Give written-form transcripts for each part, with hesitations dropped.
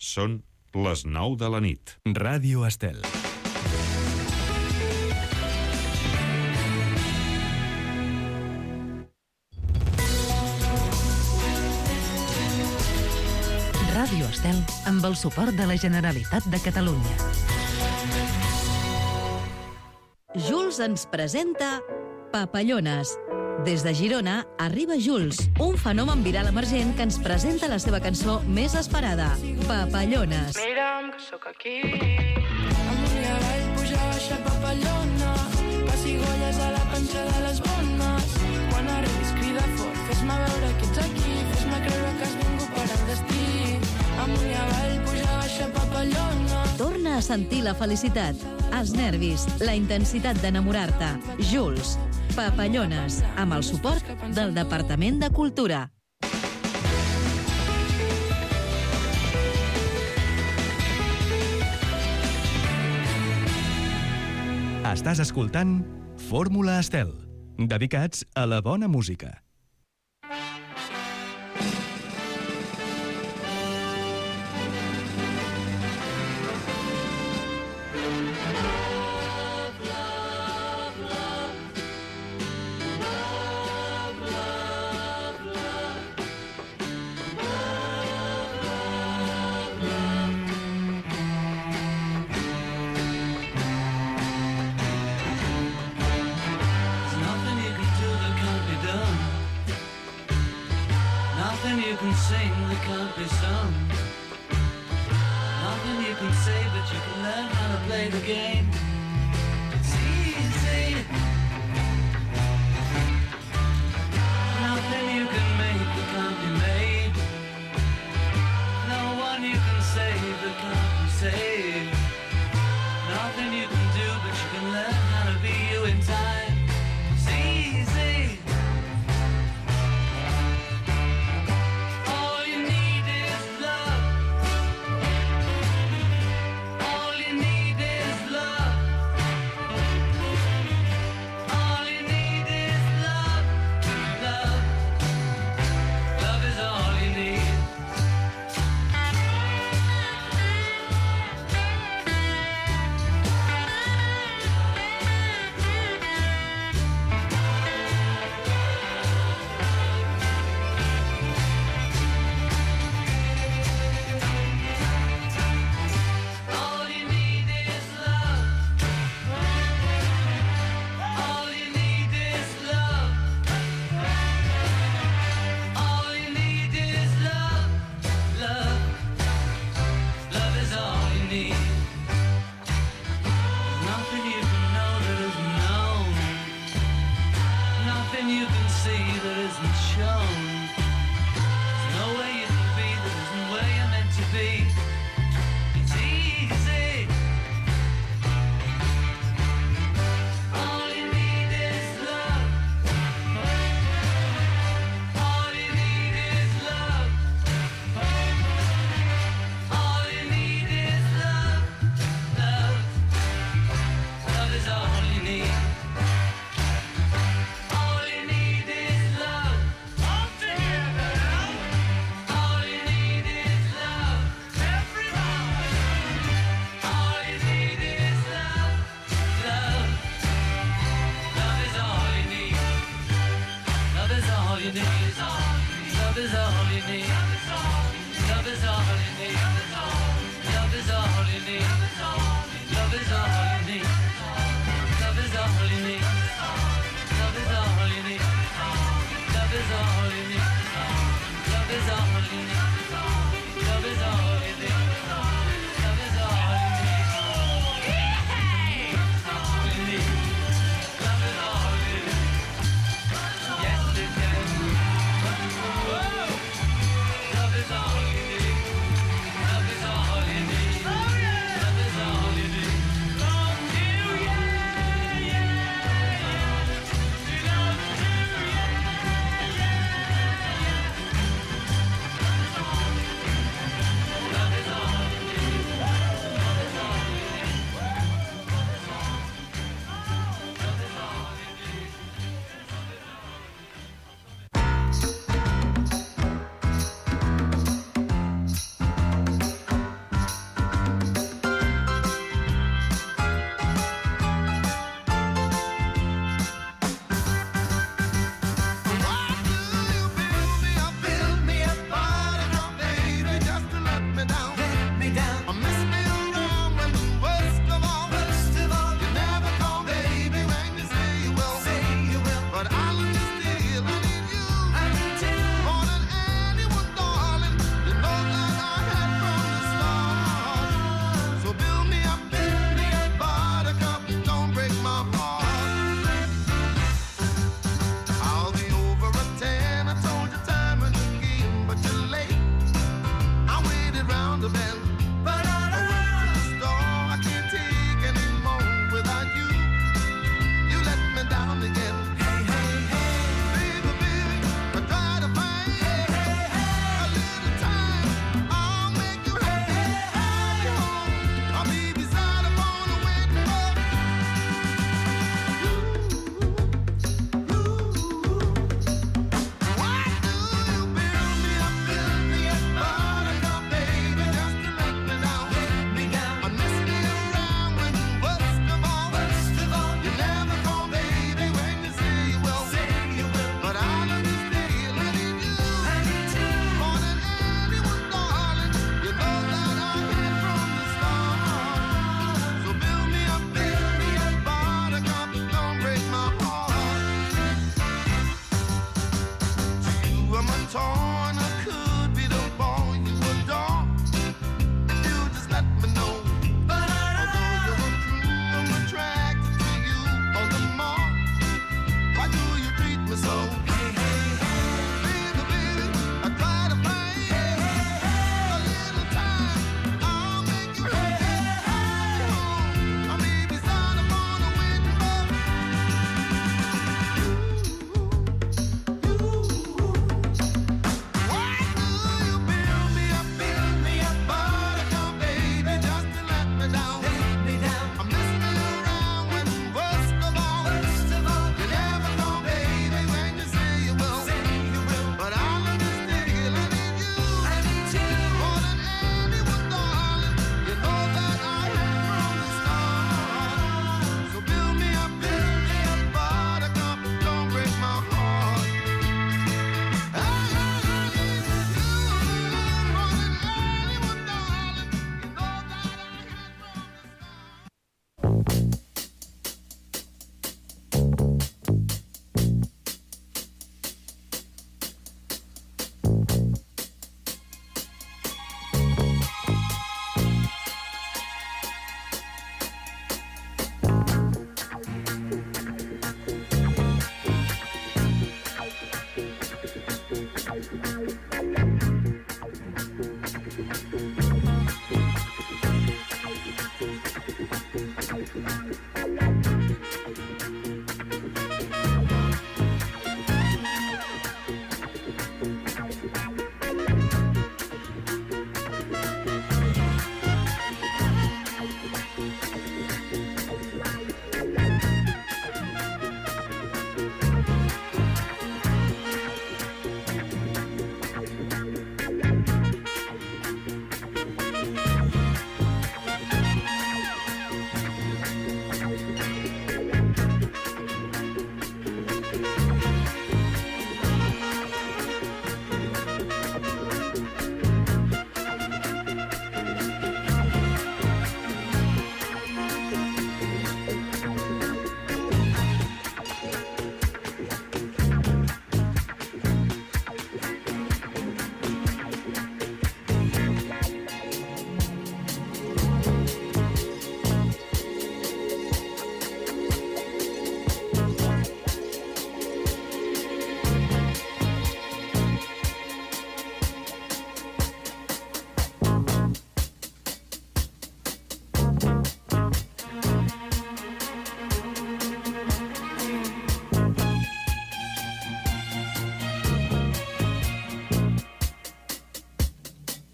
Són les 9 de la nit. Ràdio Estel. Ràdio Estel, amb el suport de la Generalitat de Catalunya. Jules ens presenta Papallones. Des de Girona arriba Jules, un fenomen viral emergent que ens presenta la seva cançó més esperada, Papallones. Mira'm que sóc aquí, amunt i avall, puja, baixa, papallona, pessigolles a la panxa de les bones. Quan arribis crida fort, fes-me veure que ets aquí, fes-me creure que has vingut per al destí. Amunt i avall, puja, baixa, papallona. Torna a sentir la felicitat, els nervis, la intensitat d'enamorar-te. Jules, Papallones, amb el suport del Departament de Cultura. Estàs escoltant Fórmula Estel, dedicats a la bona música.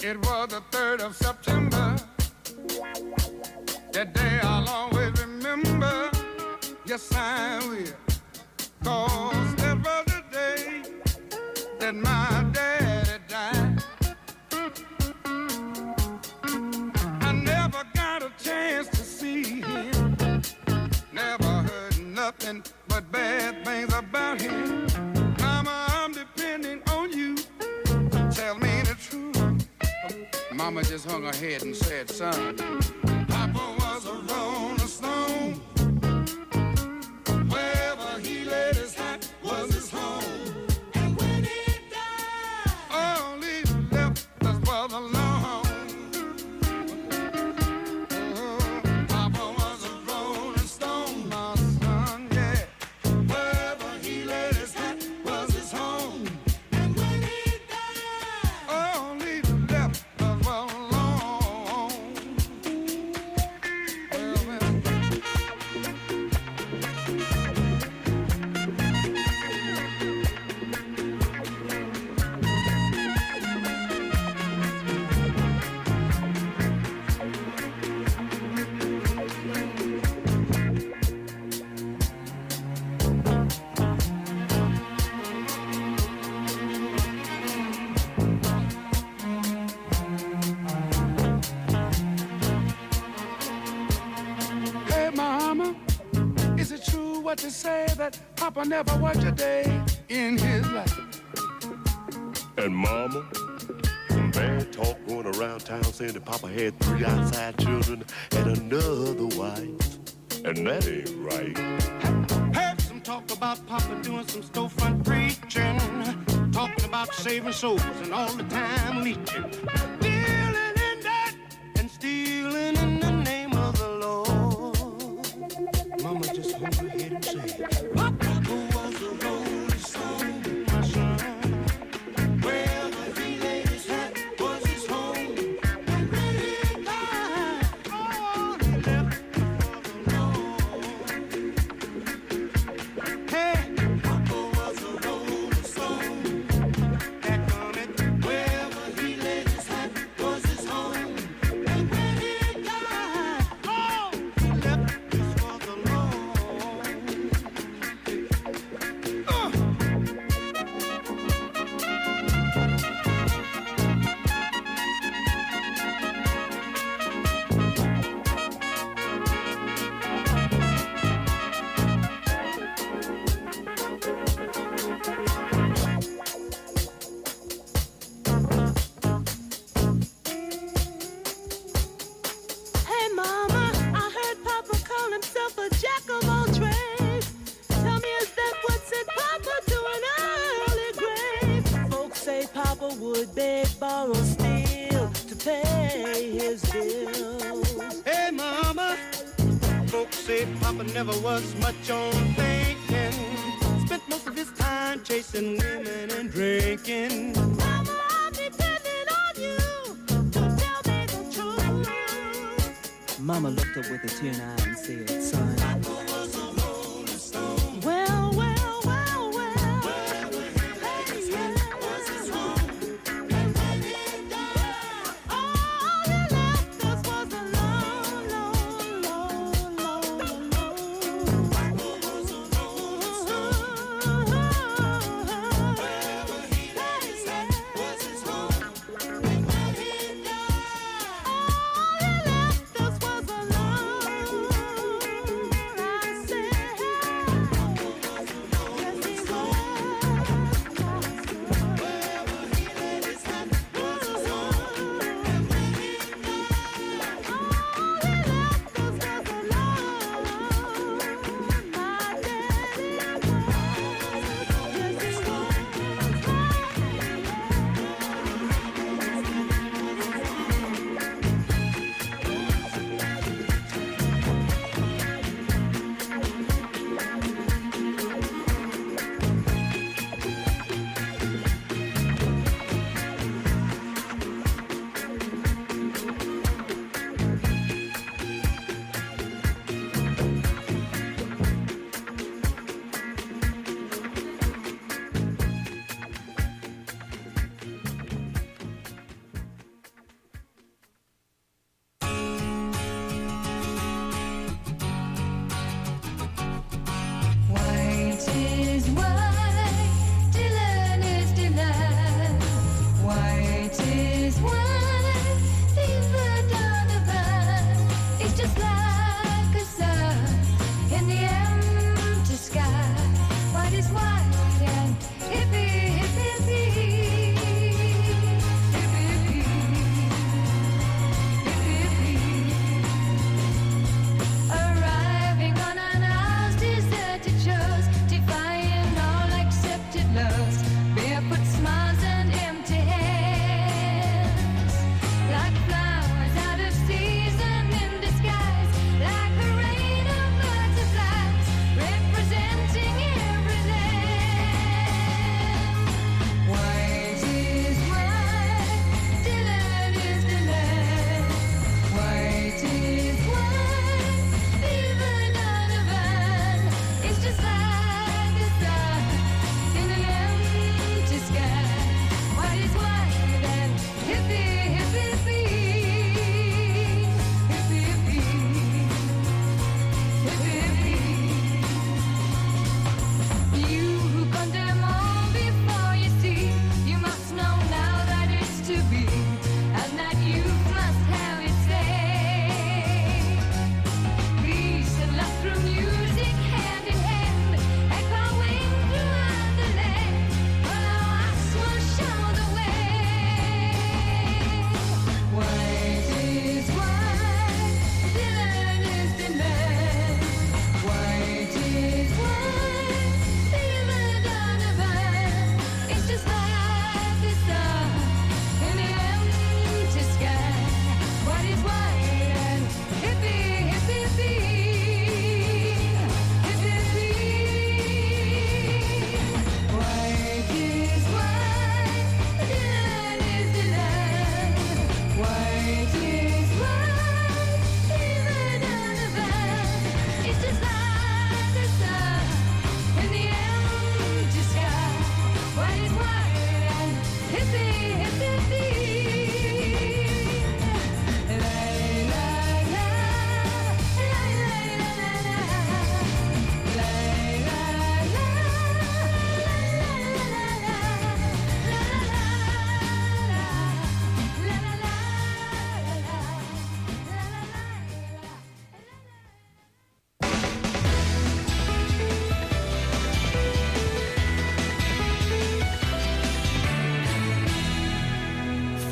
It was the 3rd of September. That day I'll always remember. Yes, I will. 'Cause that was the day that my daddy died. I never got a chance to see him. Never heard nothing but bad things about him. Mama, I'm depending on you to tell me the truth. Mama just hung her head and said, son, Papa was a rolling stone. Wherever he laid his hat was his home. And when he died, all he left us was alone. Papa was a rolling stone, my son, yeah. Wherever he laid his hat was his home. And when he died, all he left us was alone. Hey, Mama, is it true what they say that Papa never worked a day in his life? And Mama, some bad talk going around town saying that Papa had 3 outside children and another wife. And that ain't right. Heard some talk about Papa doing some storefront preaching, talking about saving souls and all the time leeching, dealing in that and stealing in the name of the Lord. Mama just hung her head and said, Papa was a rolling stone, my son. Wherever he laid his hat was his home. And when he died, all he left was alone. Hey, Papa was a rolling stone. That comment, wherever he laid his hat was his home. And when he died, all he left us was alone. Hey, Mama, I heard Papa call himself a jack of all trades. Tell me, is that what sent Papa to an early grave? Folks say Papa would beg, borrow, steal to pay his bills. Hey, Mama, folks say Papa never was much on thinking. Spent most of his time chasing women and drinking. Mama, I'm depending on you to tell me the truth. Mama looked up with a tear in her eye and said, son, Papa was a rolling stone. Well, well, well, well. Wherever he laid his hat was his home. And when he died, all he left us was alone, alone, alone, alone, alone. Papa was a rolling stone. Wherever he laid his hat was his home. And when he died, all he left us was alone.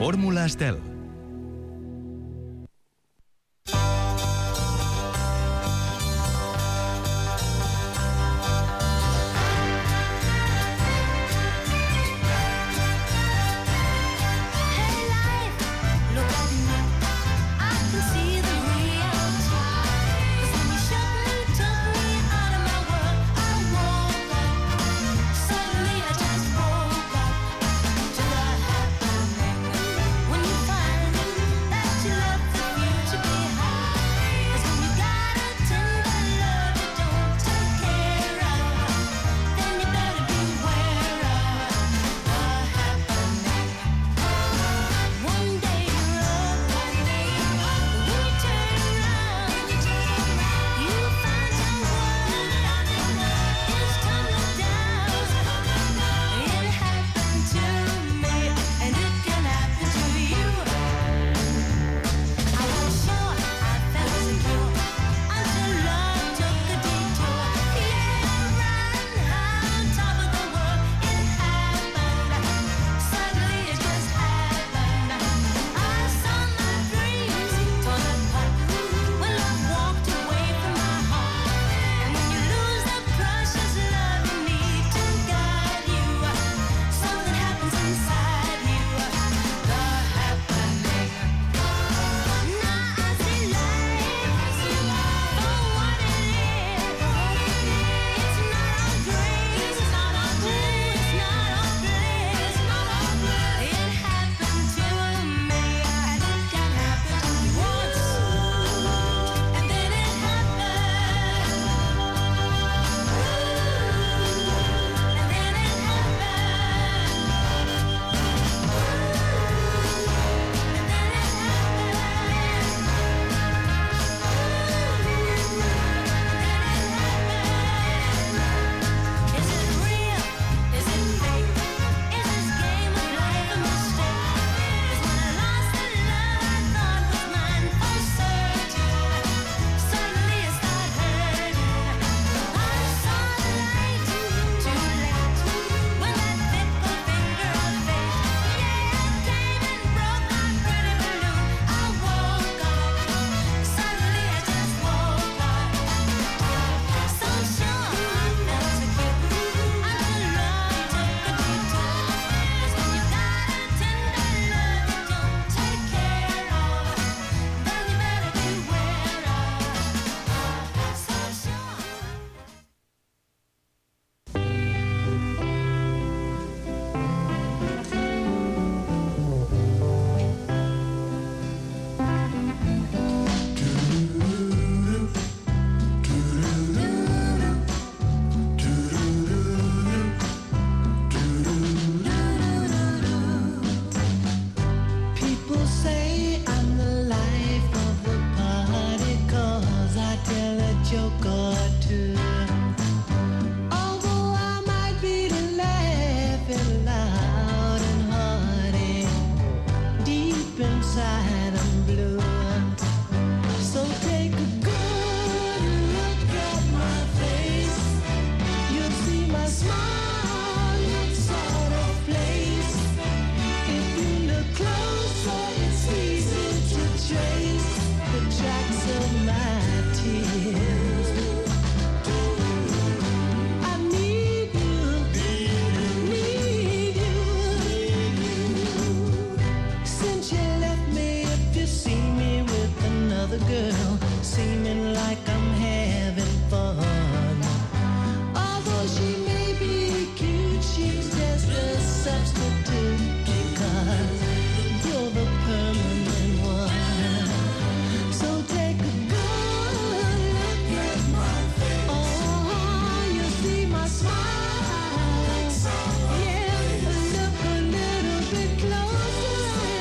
Fórmula Estel.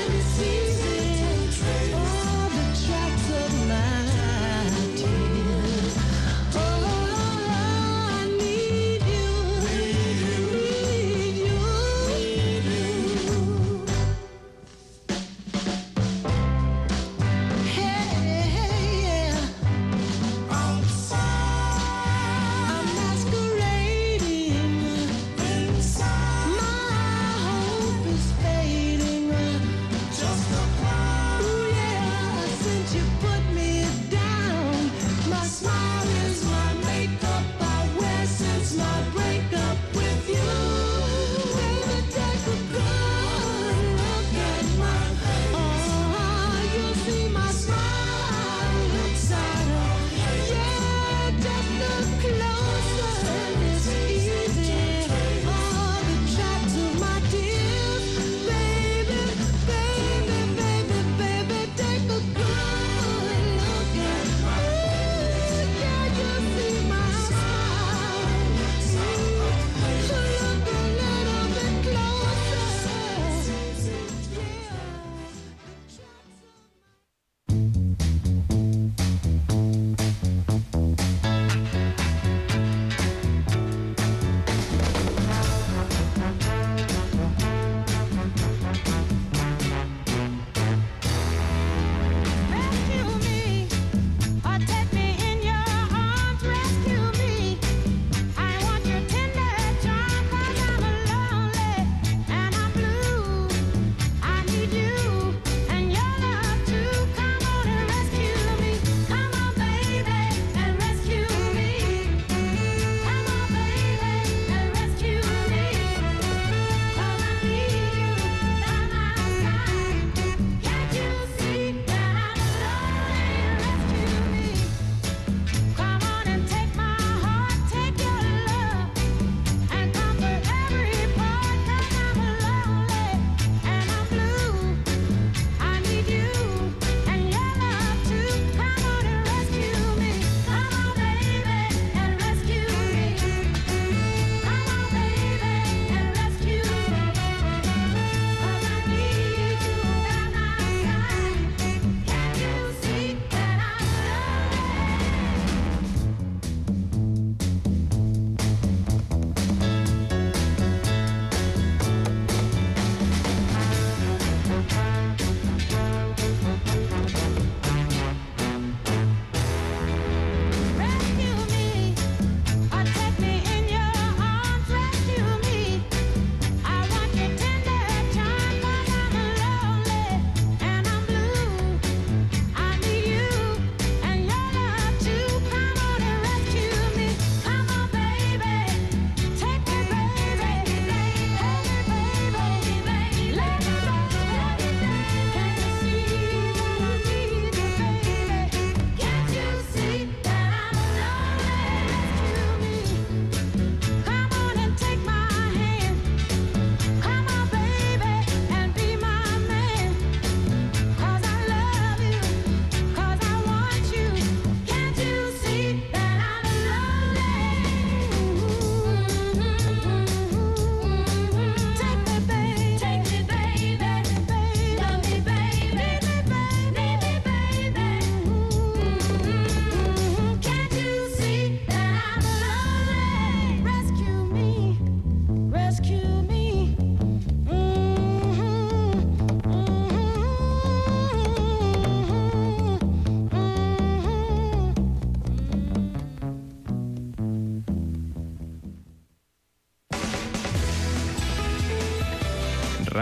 tears.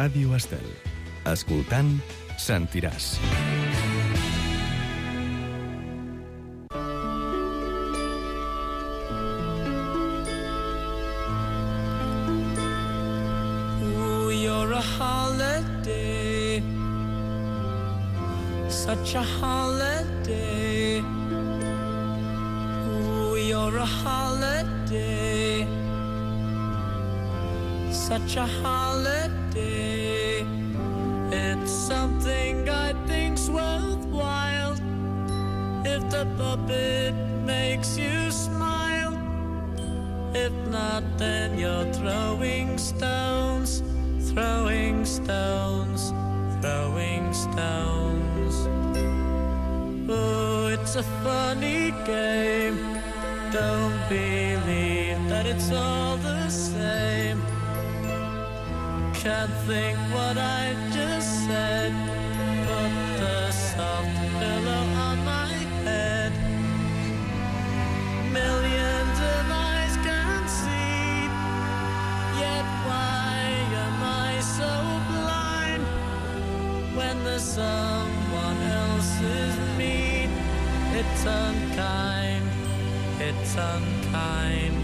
Ràdio Estel. Escoltant, sentiràs. You're a holiday, such a holiday. Ooh, you're a holiday, such a holiday. It's something I think's worthwhile if the puppet makes you smile. If not, then you're throwing stones. Throwing stones, throwing stones. Oh, it's a funny game. Don't believe that it's all the same. Can't think what I just said. Put the soft pillow on my head. Millions of eyes can see, yet why so blind when there's someone else's mean? It's unkind, it's unkind.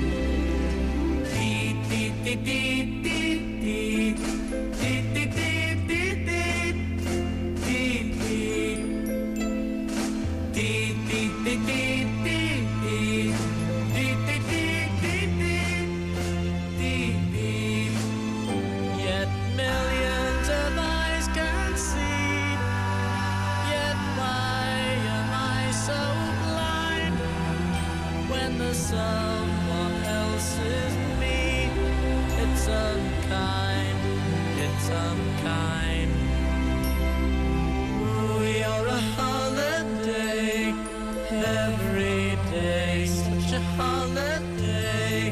Dee dee dee dee dee dee dee dee dee dee dee dee dee dee. Someone else's me. It's unkind, it's unkind. Ooh, you're a holiday, every day, such a holiday.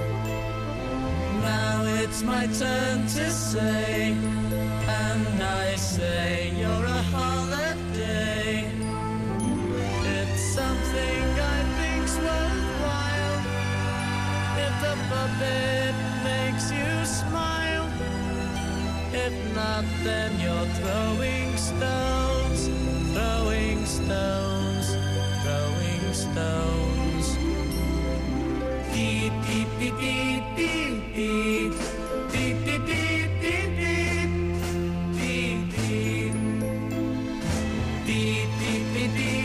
Now it's my turn to say, and I say you're a holiday. It's something I think's worthwhile if the puppet makes you smile. If not, then you're throwing stones, throwing stones, throwing stones. Dee dee dee dee dee dee dee dee dee dee dee dee dee dee dee.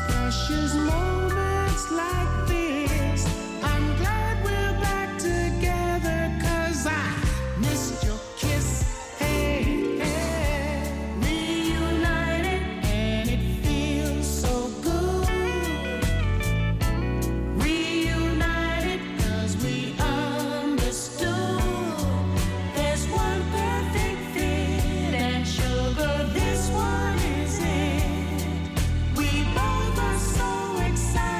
Precious moments like this. I'm glad we're back together, 'cause I missed your kiss. Hey, hey. Reunited, and it feels so good. Reunited, 'cause we understood. There's one perfect fit, and sugar, this one is it. We both are so excited.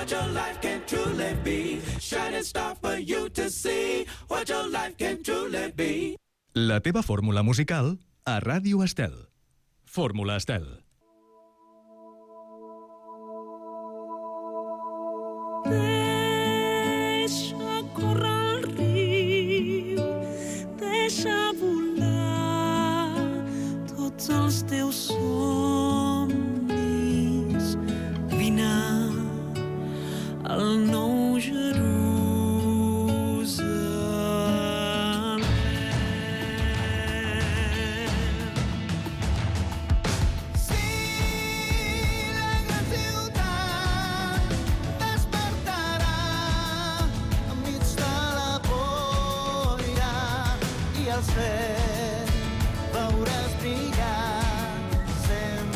what your life can truly be. Shining star for you to see what your life can truly be. La teva fórmula musical a Ràdio Estel. Fórmula Estel. Deixa córrer el riu, deixa volar tots els teus somnis. Vine al nou Jerusalem. Si la gran ciutat despertarà enmig de la boira i al cel veuràs brillar sempre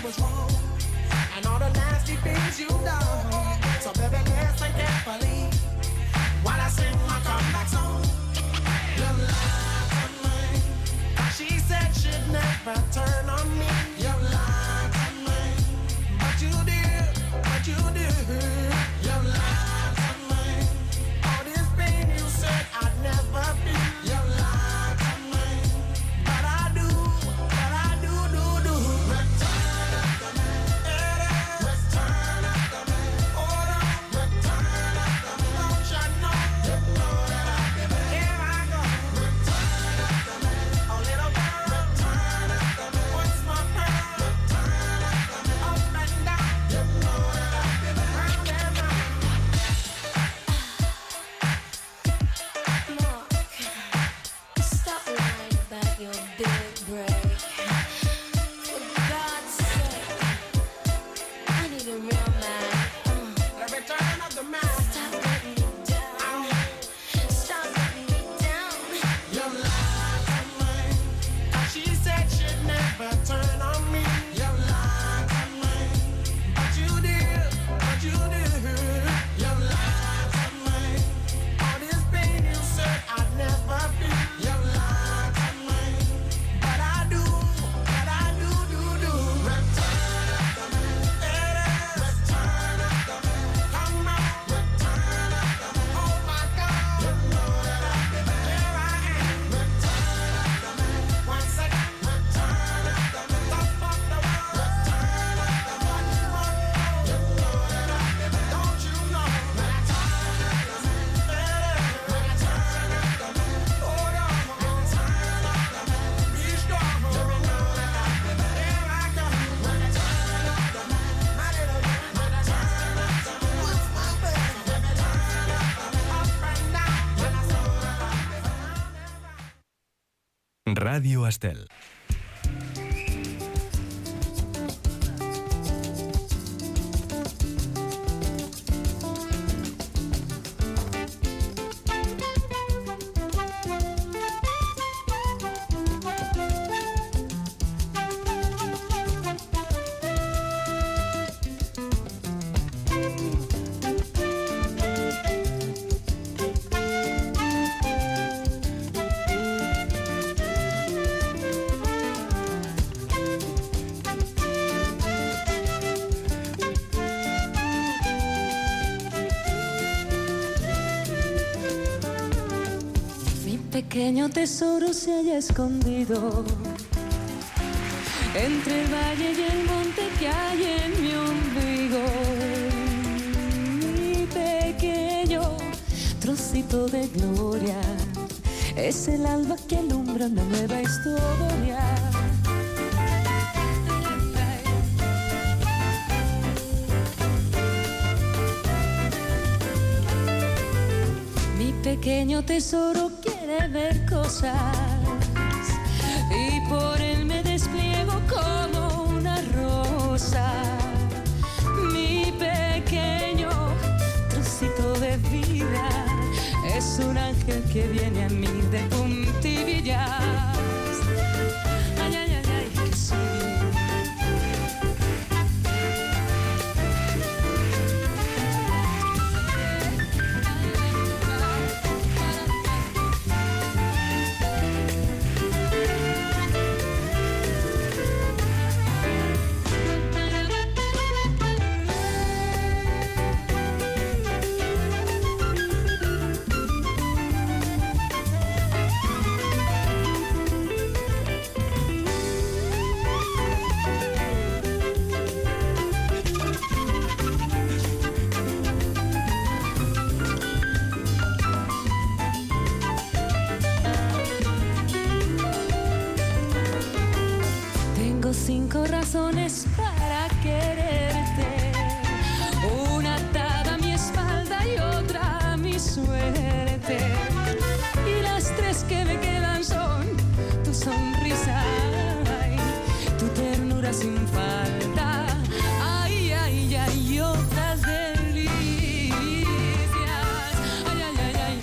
was wrong, and all the nasty things you've done. So baby, listen carefully while I sing my comeback song. You lied to me. She said she'd never turn on me. You lied to me, but you did, but you did. You lied to me. All this pain you said I'd never feel. You lied to me, but I do, do. Return after me, return after me. Hold on, return after me. Don't you know? You know that I give it. Here I go. Return after me, oh little girl. Return after me. What's my pearl? Return after me. Up and down. You know that I give it. Round and round. Mark, stop lying about your big break. For God's sake, I need a real man. The return of the man. Stop letting me down. Stop letting me down. You lied to me. She said she'd never turn on me. You lied to me, but you did, but you did. You lied to me. All this pain you said I'd never feel. You lied to me, but I do, do. Return after me, return after me. Come on, return after me. Oh my God, you know that I give it. Here I am. Return after me. Once again, return after me. Top of the world. Return after me. What you want? You know that I give it. Don't you know? Return after me. Return after me. Hold on. Return after me. Be strong. You know that I give it. Here I go. Return after me. My little girl. Return after me. What's my baby? Return after me. Up and down. When I saw that I give it. Radio Estel. Mi pequeño tesoro se halla escondido entre el valle y el monte que hay en mi ombligo. Mi pequeño trocito de gloria es el alba que alumbra una nueva historia. Mi pequeño tesoro quiere ver cosas y por él me despliego como una rosa. Mi pequeño trocito de vida es un ángel que viene a mí de puntillas. Ay, ay, ay, ay, que sí. Tengo 5 razones para quererte, una atada a mi espalda y otra a mi suerte, y las 3 que me quedan son tu sonrisa, ay, tu ternura sin falta, ay, ay, ay, y otras delicias, ay, ay, ay, ay,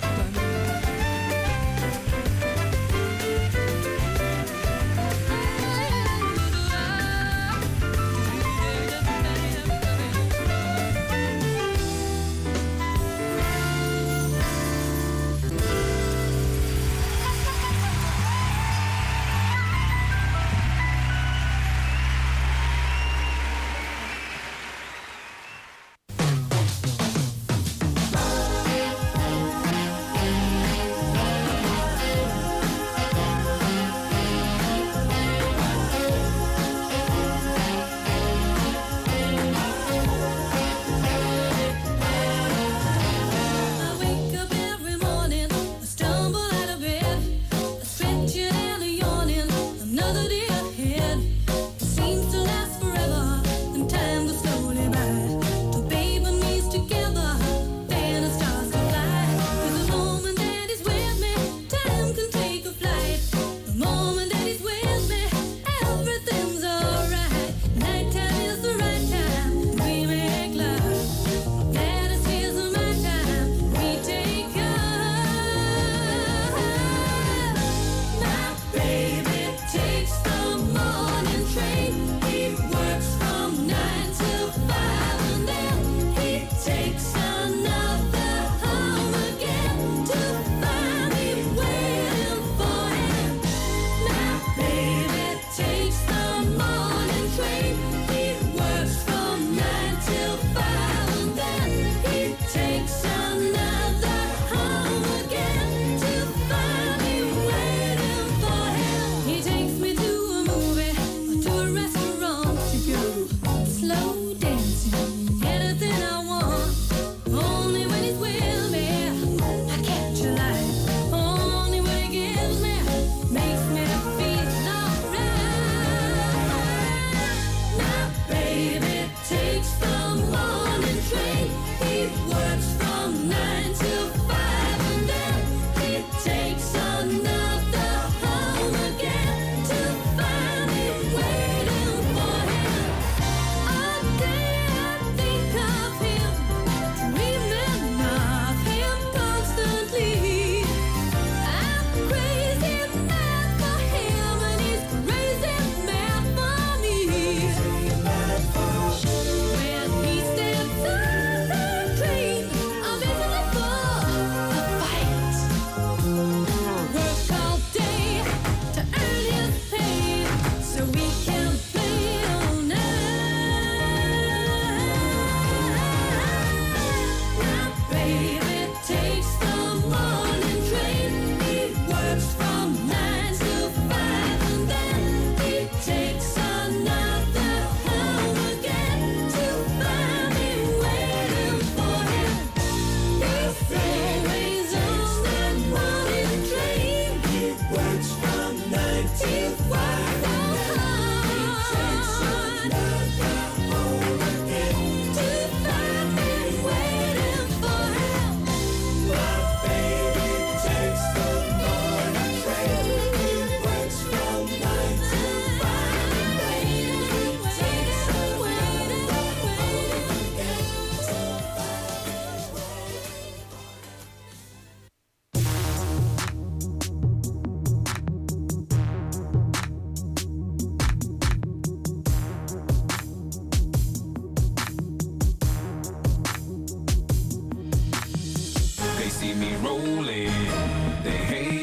me rolling, they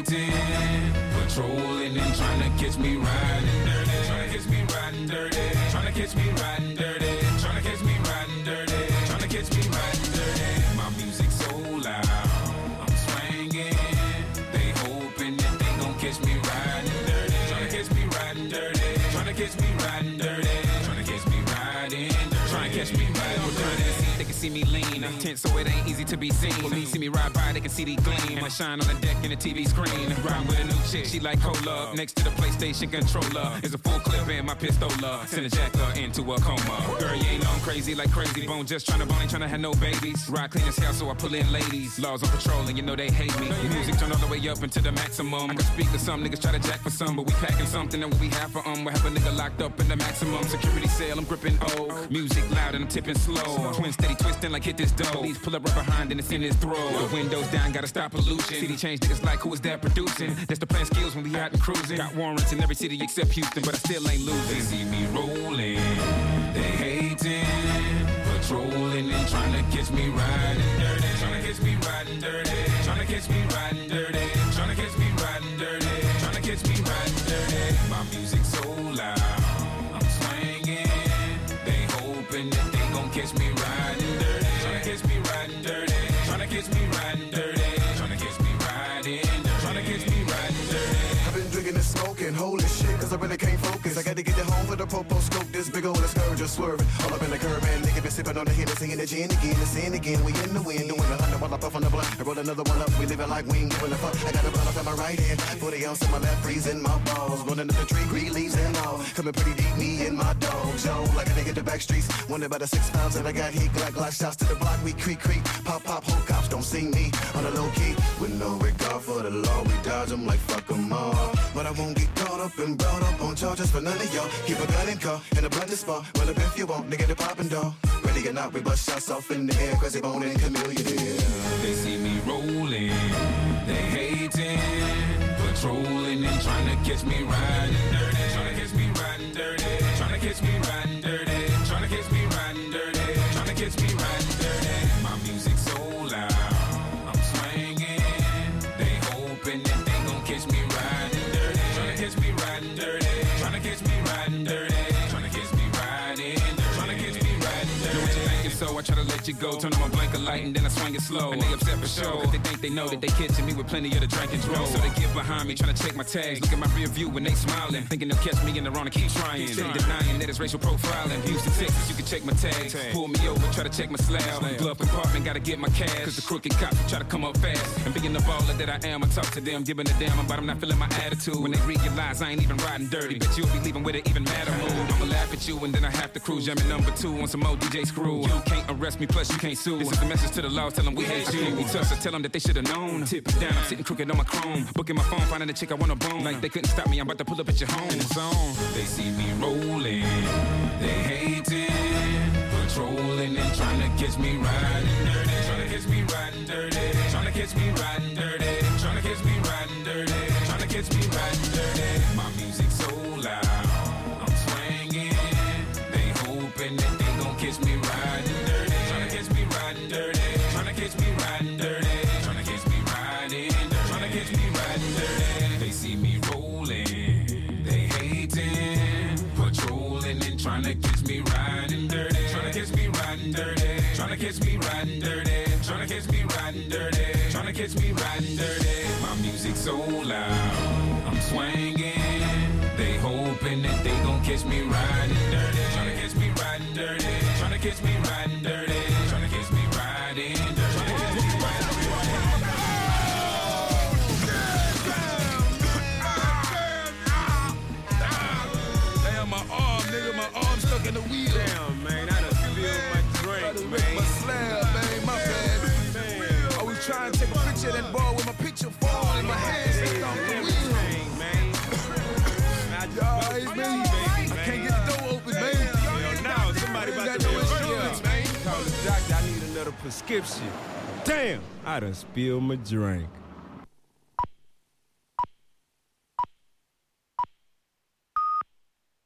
hating, patrolling and trying to catch me riding dirty, trying to catch me riding dirty, trying to catch me riding dirty, trying to catch me riding dirty, trying to catch me riding dirty. My music so loud, I'm swinging, they hoping that they gon' catch me riding dirty, trying to catch me riding dirty, trying to catch me riding dirty, trying to catch me riding dirty, trying to catch me riding dirty. They can see me lean, tense so it ain't easy to be seen. Police see me ride by, they can see the gleam. I shine on the deck in the TV screen. Ride with a new chick, she like cola. Next to the PlayStation controller is a full clip and my pistola. Send a jacker into a coma. Girl, you ain't on crazy like Crazy Bone. Just tryna bone, ain't tryna have no babies. Ride clean as hell, so I pull in ladies. Laws on patrol and you know they hate me. Music turn all the way up into the maximum. I can speak to some niggas, try to jack for some, but we packing something and what we have for we have a nigga locked up in the maximum security cell. I'm gripping oak, music loud and I'm tipping slow. Twin steady twisting like hit this dough. Police pull up right behind and it's in his throat. The windows down, gotta stop pollution. City change niggas like who is that producing? That's the plan skills when we out and cruising. Got warrants in every city except Houston, but I still ain't losing. They see me rolling, they hating, patrolling and trying to catch me riding dirty, trying to catch me riding dirty, trying to catch me riding dirty, trying to catch me riding dirty, trying to catch me riding dirty. My music so loud, I'm swinging, they hoping that they gon' catch me riding dirty, trying to catch me riding dirty, trying to catch me riding dirty, trying to catch me riding dirty, trying to catch me riding dirty. I've been drinking and smoking, holy shit, cause I really can't focus. I got to get it home with a popo scope, this big old scourge just swerving. All up in the curb, man, nigga been sipping on the Hennessy and the gin again, and sin again. We in the wind, doing 100 while I puff on the blunt. I roll another one up, we living like we ain't giving a fuck. I got a blunt up in my right hand, 40 ounce in my left, freezing my balls. Running up the tree, green leaves and all. Coming pretty deep, me and my dogs, yo. Like a nigga the back streets, wonder about the 6 pounds that I got heat. Glock shots to the block, we creak, pop, whole cops don't see me. On a low key, with no regard for the law, we dodge them like fuck them all. But I won't get caught up and brought up on charges for none of y'all. Keep a gun in car, and a blood is spot. Run up if you want, nigga, the poppin' dog. Ready or not, we bust shots off in the air, crazy bone and chameleon. They see me rolling, they hating, patrolling and trying to catch me riding dirty, trying to catch me riding dirty, trying to catch me riding dirty, trying to catch me riding dirty, trying to catch me riding dirty. My music so loud, I'm swinging, they hoping that they gon' catch me riding dirty, trying to catch me riding dirty, trying to catch me riding dirty, trying to catch me riding dirty, trying to catch me riding dirty. Know what you thinking, so I try to let you go. Turn on my blanket light and then I swing it slow. And they upset for sure, cause they think they know that they catching me with plenty of the drink and drove. So they get behind me, trying to check my tags. Look at my rear view when they smiling, thinking they'll catch me in the wrong and keep trying. Steady denying that it's racial profiling. Houston, Texas, you can check my tags. Pull me over, try to check my slab. Glove compartment, gotta get my cash. Cause the crooked cops try to come up fast. And being the baller that I am, I talk to them, giving a damn about them not feeling my attitude. When they realize I ain't even riding dirty, bet you'll be leaving with an even madder mood. I'ma laugh at you and then I have to cruise. Jamming number 2 on some more DJ Screw. You can't arrest me, plus you can't sue. This is the message to the law, tell them we hate you. I can't be tough, so tell them that they should've known. Tip it down, I'm sitting crooked on my chrome. Booking my phone, finding a chick I wanna bone. Like they couldn't stop me, I'm about to pull up at your home. In the zone. They see me rolling, they hating, patrolling and trying to catch me riding dirty, trying to catch me riding dirty, trying to catch me riding dirty, trying to catch me riding dirty, trying to catch me riding dirty. My music so loud, I'm swinging, they hoping that they gon' catch me riding dirty, trying to catch me riding dirty, trying to catch me riding dirty, trying to catch me riding dirty, trying to catch me riding dirty. They see me rolling, they hating, patrolling and trying to catch me riding dirty, trying to catch me riding dirty, trying to catch me riding dirty, trying to catch me riding dirty, trying to catch me riding dirty. My music so loud, I'm swinging, they hoping that they gon' catch me riding dirty, trying to catch me riding dirty, trying to catch me riding dirty, trying to catch me riding dirty, trying to catch me riding dirty. Damn, my arm, nigga, my arm stuck in the wheel. Damn, man, I done spilled my drink, man. My slab, man, my bad. I was trying to take a picture of that ball with my picture falling in my hand. Stuck off the wheel. Y'all, it's me. I can't get the door open, man. Yo, now somebody about to insurance, man. Call the doctor, I need another prescription. Damn, I done spilled my drink.